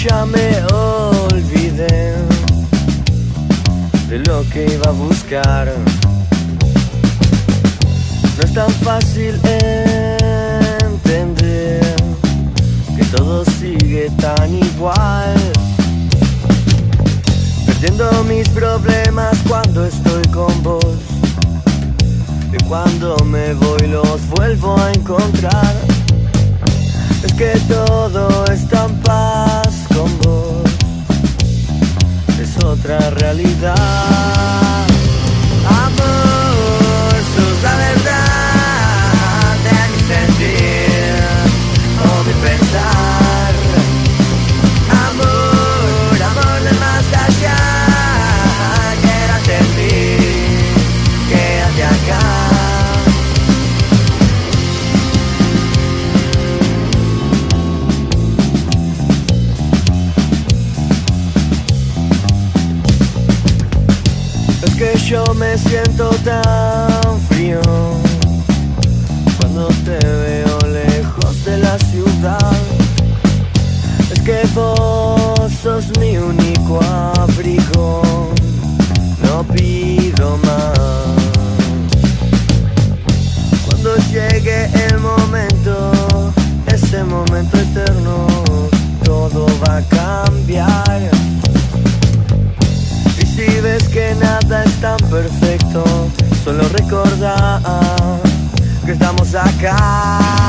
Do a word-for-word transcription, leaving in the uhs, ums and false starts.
ya me olvidé de lo que iba a buscar. No es tan fácil entender que todo sigue tan igual, perdiendo mis problemas cuando estoy con vos, y cuando me voy los vuelvo a encontrar. Es que todo está en paz con vos, es otra realidad. Amor, sos la verdad de mi sentir o mi pensar. Amor, amor del más allá, quédate en mí, quédate acá. Que yo me siento tan frío cuando te veo lejos de la ciudad. Es que vos sos mi único abrigo, no pido más. Cuando llegue el momento, ese momento eterno, todo va a cambiar. Si ves que nada es tan perfecto, solo recordá que estamos acá.